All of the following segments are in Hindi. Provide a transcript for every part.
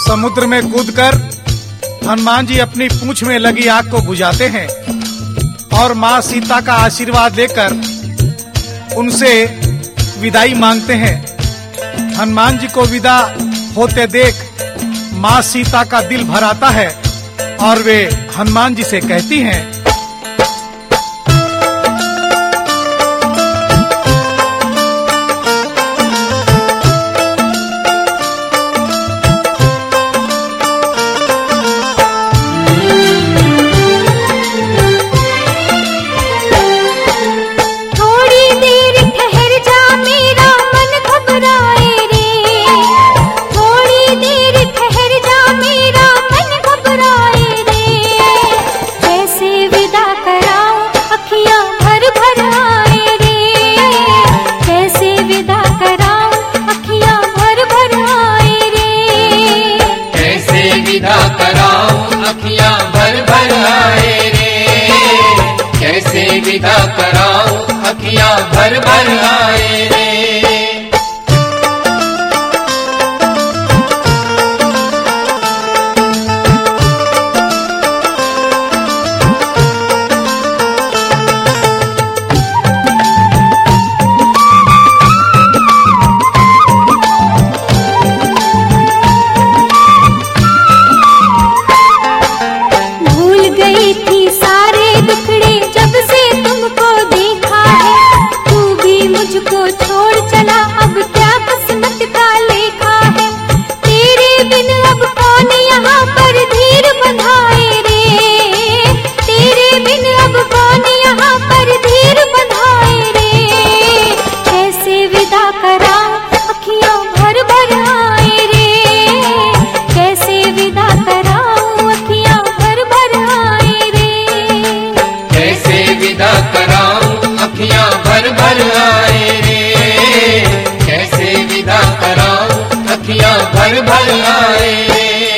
समुद्र में कूदकर हनुमान जी अपनी पूंछ में लगी आग को बुझाते हैं और माँ सीता का आशीर्वाद लेकर उनसे विदाई मांगते हैं। हनुमान जी को विदा होते देख माँ सीता का दिल भर आता है और वे हनुमान जी से कहती हैं, विदा कराऊं अखियां भर भर आए रे। भूल गई थी सारे दुखड़े जब से तुमको देखा है, तू भी मुझको छोड़ चला अब क्या किस्मत का लेखा है। तेरे बिन अब कौन यहाँ पर धीर बंधाए रे, तेरे बिन अब कौन यहाँ पर धीर बंधाए रे। कैसे विदा कराऊं अखियां भर भर आए रे, कैसे विदा कराऊं अखियां भर भर आए रे। कैसे विदा कराऊं अखियां भर भर आए रे, कैसे विदा कराऊं अखियां भर भर आए रे।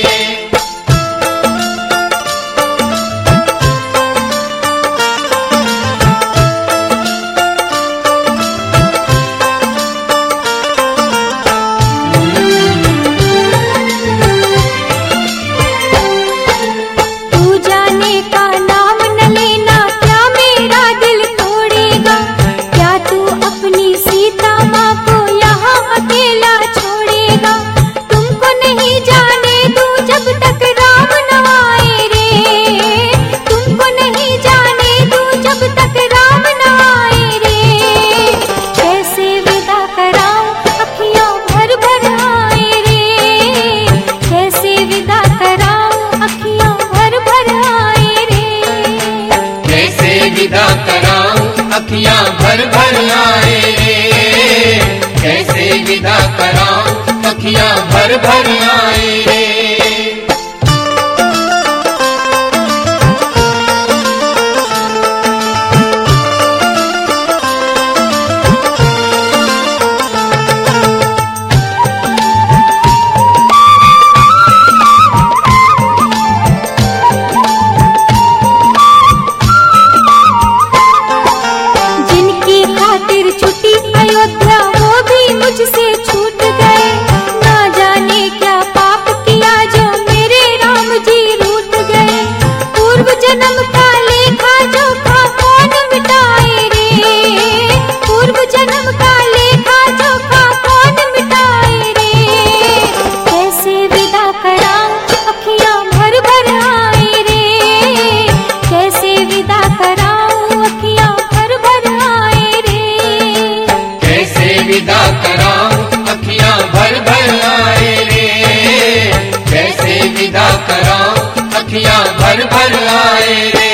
तू जाने का नाम न लेना, क्या मेरा दिल तोड़ेगा, क्या तू अपनी सीता माँ को यहाँ अकेला छोड़ेगा। तुमको नहीं जाने दूं जब तक राम न आए रे, तुमको नहीं जाने दूं जब तक राम न आए रे। कैसे विदा कराऊं अखियां भर भर आए रे, कैसे विदा कराऊं अखियां भर भर आए रे। कैसे विदा कराऊं अखियां भर भर आए रे, कैसे विदा कराऊं अखियां भर भर आए रे। जिनकी खातिर छुटी अयोध्या वो भी मुझसे छूट गए, ना जाने क्या पाप किया जो मेरे राम जी रूठ गए। पूर्व जन्म का लेखा जोखा कौन मिटाए रे, पूर्व जन्म का लेखा जोखा कौन मिटाए रे। कैसे विदा कराऊं अखियां भर भर आए रे, कैसे विदा कराऊं अखियां भर भर आए रे। कैसे विदा कराऊं अखियां भर भर आए रे, कैसे विदा कराऊं अखियां भर भर आए रे।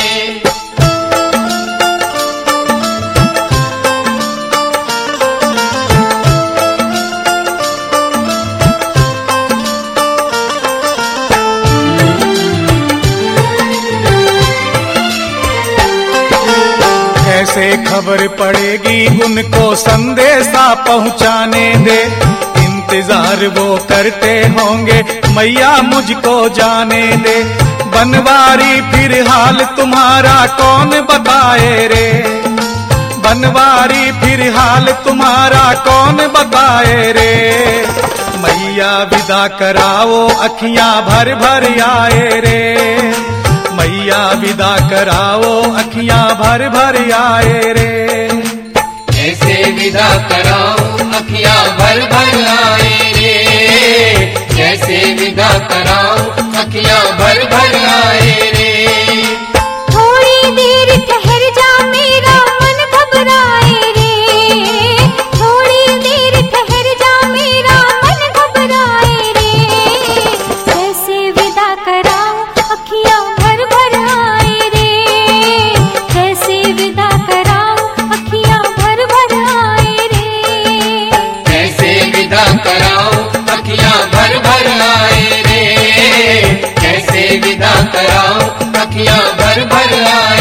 कैसे खबर पड़ेगी उनको संदेशा पहुँचाने दे, इंतजार वो करते होंगे मैया मुझको जाने दे। बनवारी फिर हाल तुम्हारा कौन बताए रे, बनवारी फिर हाल तुम्हारा कौन बताए रे। मैया विदा कराओ अखियां भर भर आए रे, मैया विदा कराओ अखियां भर भर आए रे। कैसे विदा कराऊं अखियां भर भर आए रे, कैसे विदा कराऊं अखियां भर भर आए रे। थोड़ी देर ठहर जा मेरा मन घबराए रे, थोड़ी देर ठहर जा मेरा मन घबराए रे। कैसे विदा कराऊं अखियां भर भर आए रे, कैसे विदा कराऊं अखियां भर भर आए रे। कैसे विदा कराऊं अखियां भर भर आए रे, कैसे विदा कराऊं अखियां भर भर आए